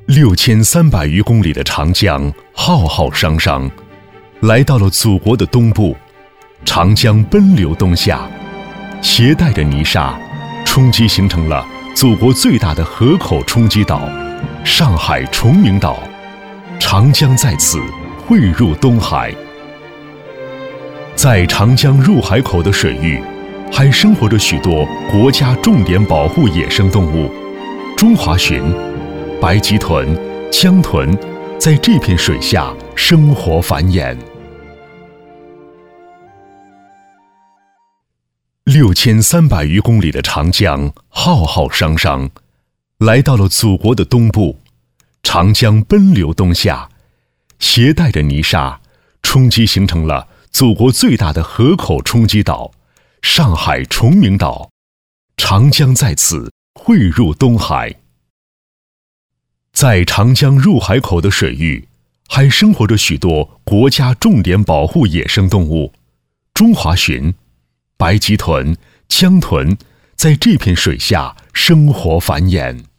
6300余公里的长江浩浩汤汤，来到了祖国的东部。长江奔流东下，携带着泥沙，冲击形成了祖国最大的河口冲击岛——上海崇明岛。长江在此汇入东海。在长江入海口的水域，还生活着许多国家重点保护野生动物，中华鲟、白鳍豚、江豚在这片水下生活繁衍。6300余公里的长江浩浩汤汤，来到了祖国的东部。长江奔流东下，携带着泥沙，冲击形成了祖国最大的河口冲击岛——上海崇明岛。长江在此汇入东海。在长江入海口的水域，还生活着许多国家重点保护野生动物，中华鲟、白鳍豚、江豚在这片水下生活繁衍。